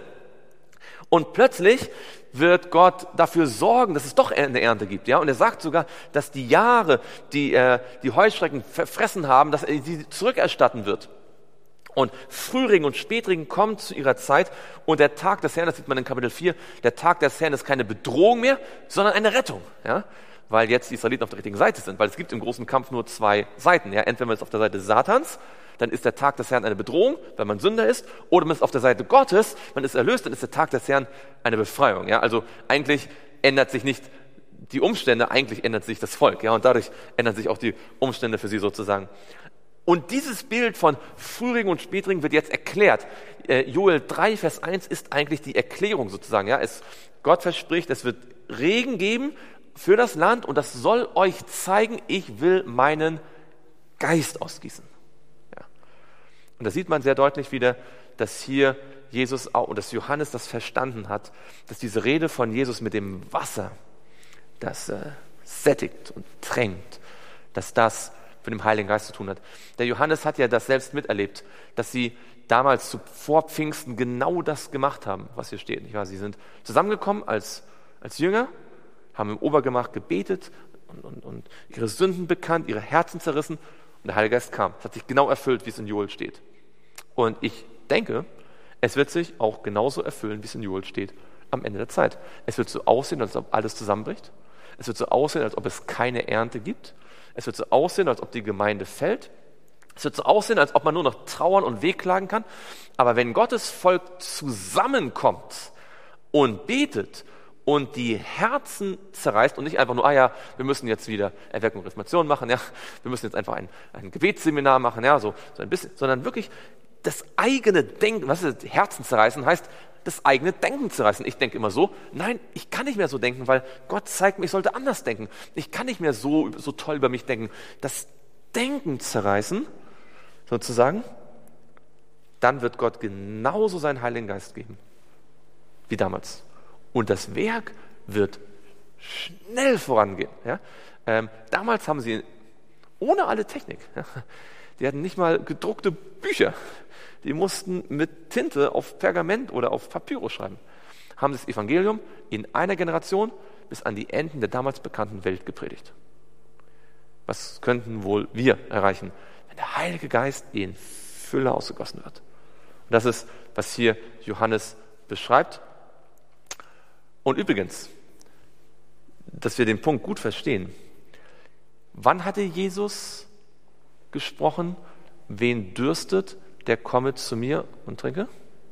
Und plötzlich wird Gott dafür sorgen, dass es doch eine Ernte gibt. Ja? Und er sagt sogar, dass die Jahre, die die Heuschrecken verfressen haben, dass er sie zurückerstatten wird. Und Frühregen und Spätregen kommen zu ihrer Zeit. Und der Tag des Herrn, das sieht man in Kapitel 4, der Tag des Herrn ist keine Bedrohung mehr, sondern eine Rettung. Ja? Weil jetzt die Israeliten auf der richtigen Seite sind. Weil es gibt im großen Kampf nur 2 Seiten. Ja? Entweder man ist auf der Seite Satans, dann ist der Tag des Herrn eine Bedrohung, weil man Sünder ist, oder man ist auf der Seite Gottes, man ist erlöst, dann ist der Tag des Herrn eine Befreiung. Ja? Also eigentlich ändert sich nicht die Umstände, eigentlich ändert sich das Volk. Ja? Und dadurch ändern sich auch die Umstände für sie sozusagen. Und dieses Bild von Frühregen und Spätregen wird jetzt erklärt. Joel 3, Vers 1 ist eigentlich die Erklärung sozusagen. Ja? Gott verspricht, es wird Regen geben für das Land, und das soll euch zeigen, ich will meinen Geist ausgießen. Und da sieht man sehr deutlich wieder, dass hier Jesus auch, und dass Johannes das verstanden hat, dass diese Rede von Jesus mit dem Wasser, das sättigt und tränkt, dass das mit dem Heiligen Geist zu tun hat. Der Johannes hat ja das selbst miterlebt, dass sie damals vor Pfingsten genau das gemacht haben, was hier steht. Nicht wahr? Sie sind zusammengekommen als Jünger, haben im Obergemach gebetet und ihre Sünden bekannt, ihre Herzen zerrissen. Und der Heilige Geist kam. Es hat sich genau erfüllt, wie es in Joel steht. Und ich denke, es wird sich auch genauso erfüllen, wie es in Joel steht, am Ende der Zeit. Es wird so aussehen, als ob alles zusammenbricht. Es wird so aussehen, als ob es keine Ernte gibt. Es wird so aussehen, als ob die Gemeinde fällt. Es wird so aussehen, als ob man nur noch trauern und wehklagen kann. Aber wenn Gottes Volk zusammenkommt und betet und die Herzen zerreißt und nicht einfach nur, wir müssen jetzt wieder Erweckung und Reformation machen, wir müssen jetzt einfach ein Gebetsseminar machen, so ein bisschen, sondern wirklich das eigene Denken, was ist Herzen zerreißen, heißt das eigene Denken zerreißen. Ich denke immer so, nein, ich kann nicht mehr so denken, weil Gott zeigt mir, ich sollte anders denken. Ich kann nicht mehr so toll über mich denken. Das Denken zerreißen, sozusagen, dann wird Gott genauso seinen Heiligen Geist geben, wie damals. Und das Werk wird schnell vorangehen. Damals haben sie ohne alle Technik, die hatten nicht mal gedruckte Bücher, die mussten mit Tinte auf Pergament oder auf Papyrus schreiben, haben das Evangelium in einer Generation bis an die Enden der damals bekannten Welt gepredigt. Was könnten wohl wir erreichen, wenn der Heilige Geist in Fülle ausgegossen wird? Und das ist, was hier Johannes beschreibt. Und übrigens, dass wir den Punkt gut verstehen, wann hatte Jesus gesprochen, wen dürstet, der komme zu mir und trinke?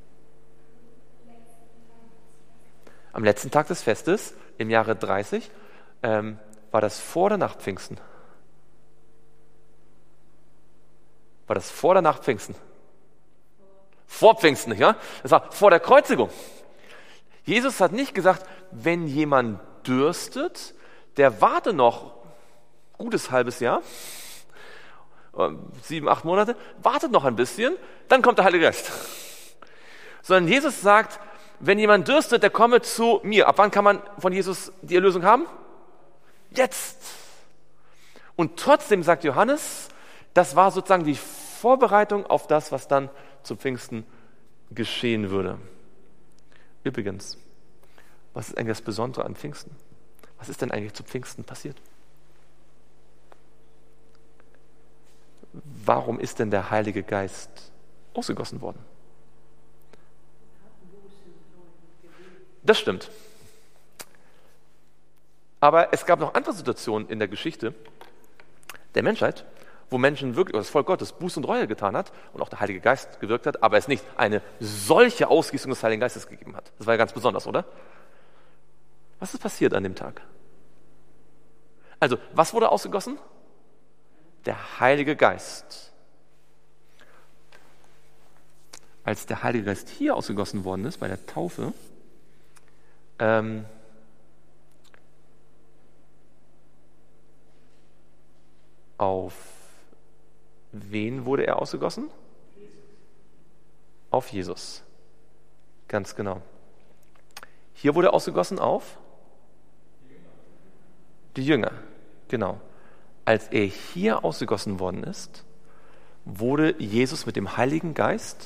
Am letzten Tag des Festes, im Jahre 30, war das vor oder nach Pfingsten? War das vor oder nach Pfingsten? Vor Pfingsten, ja? Das war vor der Kreuzigung. Jesus hat nicht gesagt, wenn jemand dürstet, der warte noch ein gutes halbes Jahr, 7, 8 Monate, wartet noch ein bisschen, dann kommt der Heilige Geist. Sondern Jesus sagt, wenn jemand dürstet, der komme zu mir. Ab wann kann man von Jesus die Erlösung haben? Jetzt. Und trotzdem sagt Johannes, das war sozusagen die Vorbereitung auf das, was dann zu Pfingsten geschehen würde. Übrigens, was ist eigentlich das Besondere an Pfingsten? Was ist denn eigentlich zu Pfingsten passiert? Warum ist denn der Heilige Geist ausgegossen worden? Das stimmt. Aber es gab noch andere Situationen in der Geschichte der Menschheit, wo Menschen wirklich, das Volk Gottes, Buße und Reue getan hat und auch der Heilige Geist gewirkt hat, aber es nicht eine solche Ausgießung des Heiligen Geistes gegeben hat. Das war ja ganz besonders, oder? Was ist passiert an dem Tag? Also, was wurde ausgegossen? Der Heilige Geist. Als der Heilige Geist hier ausgegossen worden ist, bei der Taufe, auf wen wurde er ausgegossen? Auf Jesus. Ganz genau. Hier wurde er ausgegossen auf die Jünger. Genau. Als er hier ausgegossen worden ist, wurde Jesus mit dem Heiligen Geist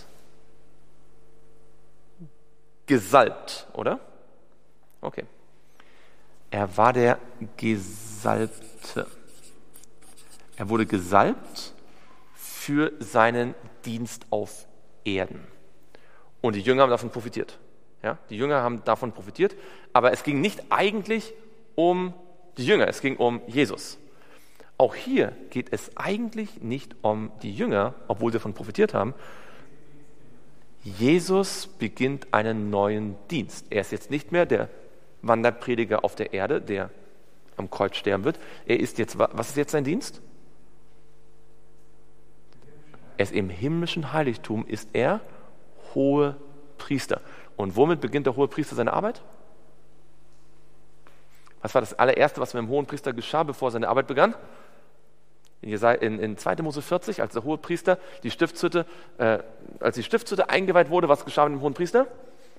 gesalbt, oder? Okay. Er war der Gesalbte. Er wurde gesalbt für seinen Dienst auf Erden. Und die Jünger haben davon profitiert. Ja? Die Jünger haben davon profitiert, aber es ging nicht eigentlich um die Jünger, es ging um Jesus. Auch hier geht es eigentlich nicht um die Jünger, obwohl sie davon profitiert haben. Jesus beginnt einen neuen Dienst. Er ist jetzt nicht mehr der Wanderprediger auf der Erde, der am Kreuz sterben wird. Er ist jetzt, was ist jetzt sein Dienst? Er ist im himmlischen Heiligtum, ist er Hohepriester. Und womit beginnt der Hohepriester seine Arbeit? Was war das allererste, was mit dem Hohenpriester geschah, bevor seine Arbeit begann? In 2. Mose 40, als der Hohepriester die Stiftshütte eingeweiht wurde, was geschah mit dem Hohenpriester?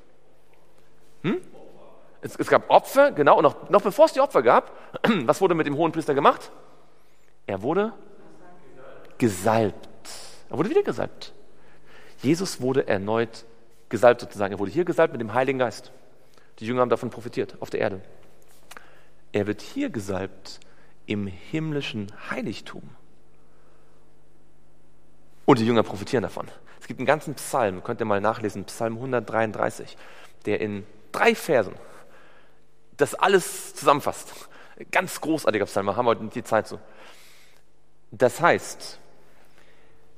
Es gab Opfer, genau, und noch bevor es die Opfer gab, was wurde mit dem Hohenpriester gemacht? Er wurde gesalbt. Er wurde wieder gesalbt. Jesus wurde erneut gesalbt sozusagen. Er wurde hier gesalbt mit dem Heiligen Geist. Die Jünger haben davon profitiert, auf der Erde. Er wird hier gesalbt im himmlischen Heiligtum. Und die Jünger profitieren davon. Es gibt einen ganzen Psalm, könnt ihr mal nachlesen, Psalm 133, der in 3 Versen das alles zusammenfasst. Ganz großartiger Psalm, haben wir heute nicht die Zeit zu. Das heißt,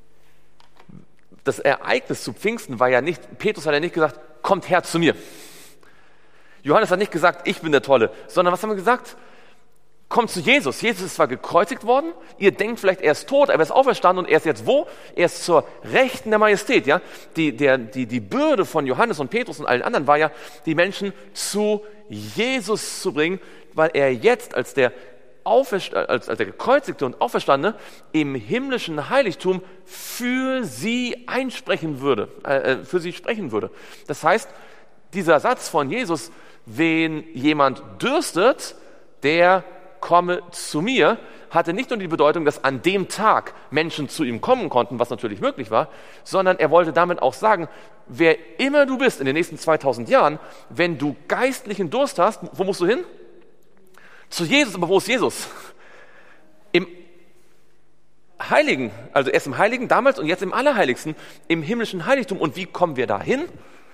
das Ereignis zu Pfingsten war ja nicht, Petrus hat ja nicht gesagt, kommt her zu mir. Johannes hat nicht gesagt, ich bin der Tolle, sondern was haben wir gesagt? Kommt zu Jesus. Jesus ist zwar gekreuzigt worden, ihr denkt vielleicht, er ist tot, aber er ist auferstanden und er ist jetzt wo? Er ist zur Rechten der Majestät. Ja? Die Bürde von Johannes und Petrus und allen anderen war ja, die Menschen zu Jesus zu bringen, weil er jetzt als der gekreuzigte und Auferstandene im himmlischen Heiligtum für sie sprechen würde. Das heißt, dieser Satz von Jesus, wenn jemand dürstet, der komme zu mir, hatte nicht nur die Bedeutung, dass an dem Tag Menschen zu ihm kommen konnten, was natürlich möglich war, sondern er wollte damit auch sagen, wer immer du bist in den nächsten 2000 Jahren, wenn du geistlichen Durst hast, wo musst du hin? Zu Jesus, aber wo ist Jesus? Im Heiligen, also erst im Heiligen damals und jetzt im Allerheiligsten, im himmlischen Heiligtum. Und wie kommen wir da hin?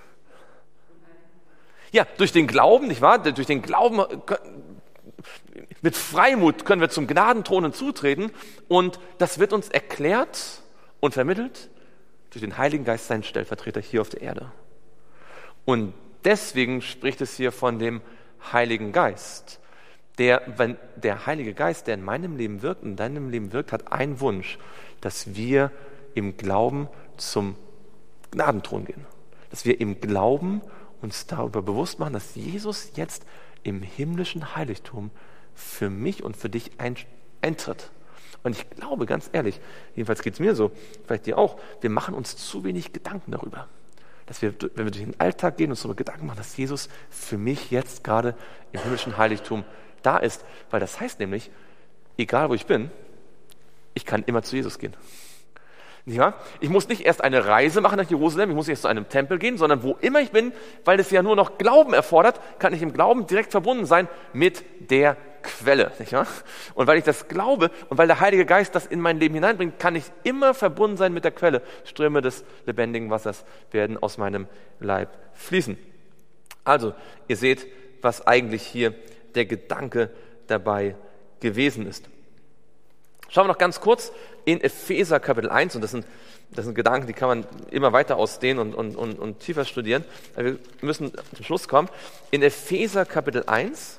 Ja, durch den Glauben, nicht wahr? Durch den Glauben, mit Freimut können wir zum Gnadenthron hinzutreten und das wird uns erklärt und vermittelt durch den Heiligen Geist, seinen Stellvertreter hier auf der Erde. Und deswegen spricht es hier von dem Heiligen Geist. Wenn der Heilige Geist, der in meinem Leben wirkt, in deinem Leben wirkt, hat einen Wunsch, dass wir im Glauben zum Gnadenthron gehen. Dass wir im Glauben uns darüber bewusst machen, dass Jesus jetzt im himmlischen Heiligtum für mich und für dich eintritt. Und ich glaube, ganz ehrlich, jedenfalls geht es mir so, vielleicht dir auch, wir machen uns zu wenig Gedanken darüber. Dass wir, wenn wir durch den Alltag gehen, uns darüber Gedanken machen, dass Jesus für mich jetzt gerade im himmlischen Heiligtum da ist. Weil das heißt nämlich, egal wo ich bin, ich kann immer zu Jesus gehen. Ja? Ich muss nicht erst eine Reise machen nach Jerusalem, ich muss nicht erst zu einem Tempel gehen, sondern wo immer ich bin, weil es ja nur noch Glauben erfordert, kann ich im Glauben direkt verbunden sein mit der Quelle. Nicht wahr? Und weil ich das glaube und weil der Heilige Geist das in mein Leben hineinbringt, kann ich immer verbunden sein mit der Quelle. Ströme des lebendigen Wassers werden aus meinem Leib fließen. Also, ihr seht, was eigentlich hier der Gedanke dabei gewesen ist. Schauen wir noch ganz kurz in Epheser Kapitel 1, und das sind Gedanken, die kann man immer weiter ausdehnen und tiefer studieren. Wir müssen zum Schluss kommen. In Epheser Kapitel 1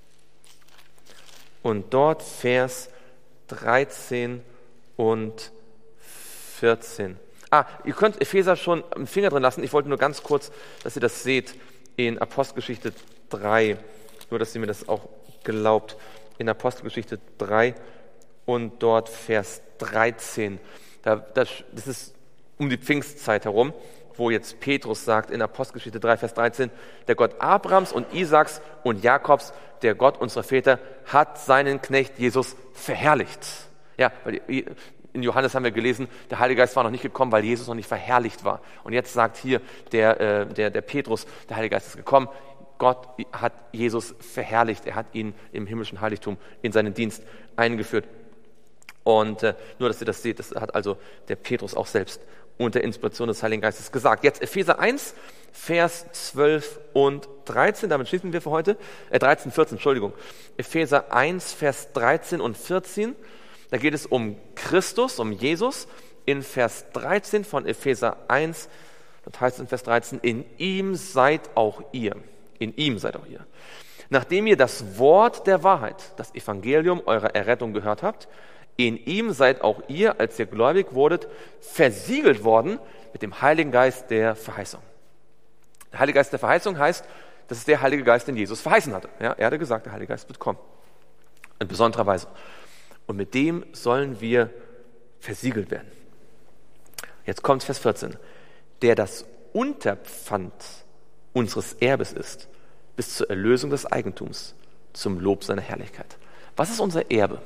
und dort Vers 13 und 14. Ihr könnt Epheser schon einen Finger drin lassen. Ich wollte nur ganz kurz, dass ihr das seht in Apostelgeschichte 3. Nur, dass ihr mir das auch glaubt. In Apostelgeschichte 3 und dort Vers 13. Das ist um die Pfingstzeit herum, wo jetzt Petrus sagt in Apostelgeschichte 3, Vers 13, der Gott Abrahams und Isaaks und Jakobs, der Gott unserer Väter, hat seinen Knecht Jesus verherrlicht. Ja, weil in Johannes haben wir gelesen, der Heilige Geist war noch nicht gekommen, weil Jesus noch nicht verherrlicht war. Und jetzt sagt hier der Petrus, der Heilige Geist ist gekommen, Gott hat Jesus verherrlicht, er hat ihn im himmlischen Heiligtum in seinen Dienst eingeführt. Und nur, dass ihr das seht, das hat also der Petrus auch selbst unter Inspiration des Heiligen Geistes gesagt. Jetzt Epheser 1, Vers 12 und 13, damit schließen wir für heute. 13, 14, Entschuldigung. Epheser 1, Vers 13 und 14, da geht es um Christus, um Jesus. In Vers 13 von Epheser 1, das heißt in Vers 13, in ihm seid auch ihr. In ihm seid auch ihr. Nachdem ihr das Wort der Wahrheit, das Evangelium eurer Errettung gehört habt, in ihm seid auch ihr, als ihr gläubig wurdet, versiegelt worden mit dem Heiligen Geist der Verheißung. Der Heilige Geist der Verheißung heißt, das ist der Heilige Geist, den Jesus verheißen hatte. Ja, er hatte gesagt, der Heilige Geist wird kommen. In besonderer Weise. Und mit dem sollen wir versiegelt werden. Jetzt kommt Vers 14. Der das Unterpfand unseres Erbes ist, bis zur Erlösung des Eigentums, zum Lob seiner Herrlichkeit. Was ist unser Erbe?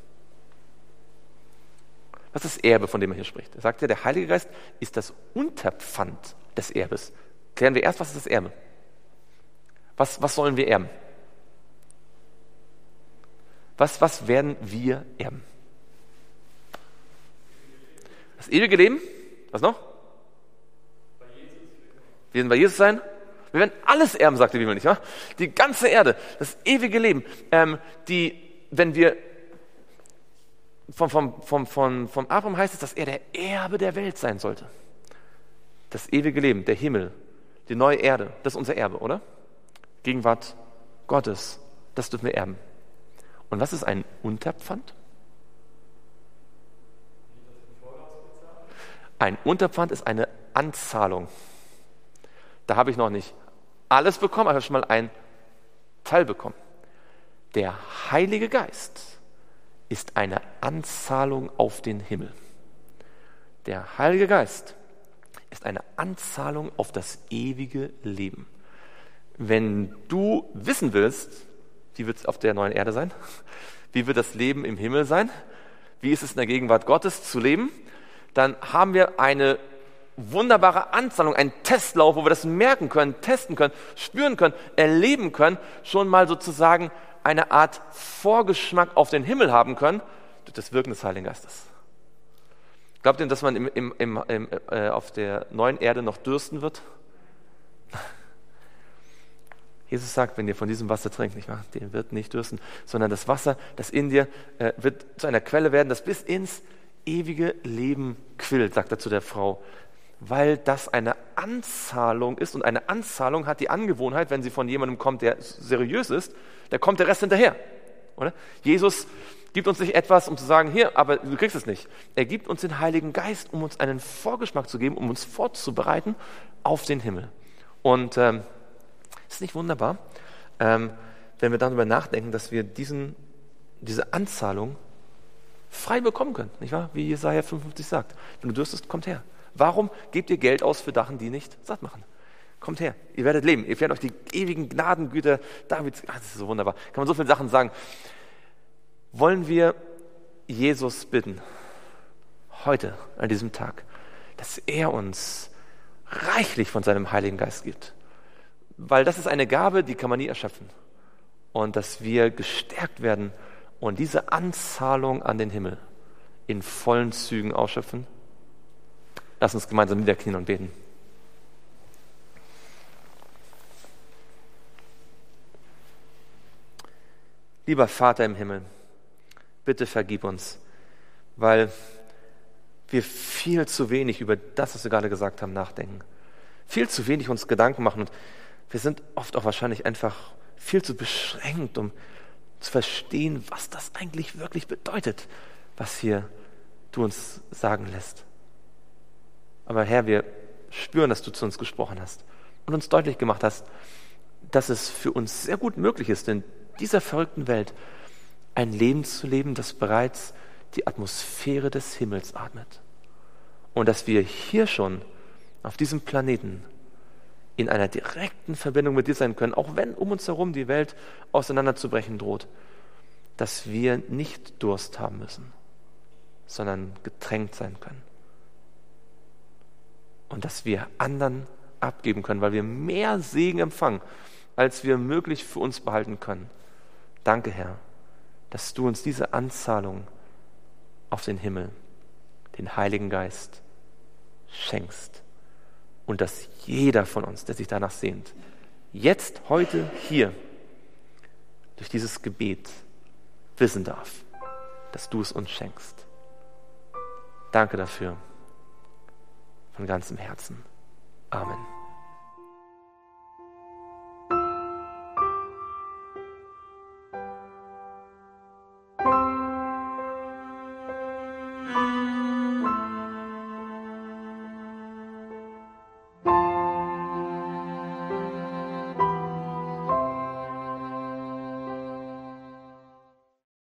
Was ist das Erbe, von dem er hier spricht? Er sagt ja, der Heilige Geist ist das Unterpfand des Erbes. Klären wir erst, was ist das Erbe? Was sollen wir erben? Was werden wir erben? Das ewige Leben? Was noch? Wir werden bei Jesus sein. Wir werden alles erben, sagt die Bibel, nicht wahr? Die ganze Erde, das ewige Leben. Wenn wir vom Abraham heißt es, dass er der Erbe der Welt sein sollte. Das ewige Leben, der Himmel, die neue Erde, das ist unser Erbe, oder? Gegenwart Gottes, das dürfen wir erben. Und was ist ein Unterpfand? Ein Unterpfand ist eine Anzahlung. Da habe ich noch nicht alles bekommen, aber ich habe schon mal einen Teil bekommen. Der Heilige Geist ist eine Anzahlung auf den Himmel. Der Heilige Geist ist eine Anzahlung auf das ewige Leben. Wenn du wissen willst, wie wird es auf der neuen Erde sein? Wie wird das Leben im Himmel sein? Wie ist es in der Gegenwart Gottes zu leben? Dann haben wir eine wunderbare Anzahlung, einen Testlauf, wo wir das merken können, testen können, spüren können, erleben können, schon mal sozusagen eine Art Vorgeschmack auf den Himmel haben können, durch das Wirken des Heiligen Geistes. Glaubt ihr, dass man auf der neuen Erde noch dürsten wird? Jesus sagt, wenn ihr von diesem Wasser trinkt, nicht wahr? Der wird nicht dürsten, sondern das Wasser, das in dir wird zu einer Quelle werden, das bis ins ewige Leben quillt, sagt er zu der Frau, weil das eine Anzahlung ist und eine Anzahlung hat die Angewohnheit, wenn sie von jemandem kommt, der seriös ist, da kommt der Rest hinterher. Oder? Jesus gibt uns nicht etwas, um zu sagen, hier, aber du kriegst es nicht. Er gibt uns den Heiligen Geist, um uns einen Vorgeschmack zu geben, um uns vorzubereiten auf den Himmel. Und ist nicht wunderbar, wenn wir darüber nachdenken, dass wir diese Anzahlung frei bekommen können, nicht wahr? Wie Jesaja 55 sagt. Wenn du dürstest, kommt her. Warum gebt ihr Geld aus für Sachen, die nicht satt machen? Kommt her, ihr werdet leben, ihr werdet euch die ewigen Gnadengüter Davids, das ist so wunderbar, kann man so viele Sachen sagen. Wollen wir Jesus bitten, heute, an diesem Tag, dass er uns reichlich von seinem Heiligen Geist gibt? Weil das ist eine Gabe, die kann man nie erschöpfen. Und dass wir gestärkt werden und diese Anzahlung an den Himmel in vollen Zügen ausschöpfen. Lass uns gemeinsam niederknien und beten. Lieber Vater im Himmel, bitte vergib uns, weil wir viel zu wenig über das, was wir gerade gesagt haben, nachdenken. Viel zu wenig uns Gedanken machen und wir sind oft auch wahrscheinlich einfach viel zu beschränkt, um zu verstehen, was das eigentlich wirklich bedeutet, was hier du uns sagen lässt. Aber Herr, wir spüren, dass du zu uns gesprochen hast und uns deutlich gemacht hast, dass es für uns sehr gut möglich ist, in dieser verrückten Welt ein Leben zu leben, das bereits die Atmosphäre des Himmels atmet. Und dass wir hier schon auf diesem Planeten in einer direkten Verbindung mit dir sein können, auch wenn um uns herum die Welt auseinanderzubrechen droht, dass wir nicht Durst haben müssen, sondern getränkt sein können. Und dass wir anderen abgeben können, weil wir mehr Segen empfangen, als wir möglich für uns behalten können. Danke, Herr, dass du uns diese Anzahlung auf den Himmel, den Heiligen Geist, schenkst. Und dass jeder von uns, der sich danach sehnt, jetzt, heute, hier, durch dieses Gebet wissen darf, dass du es uns schenkst. Danke dafür. Von ganzem Herzen. Amen.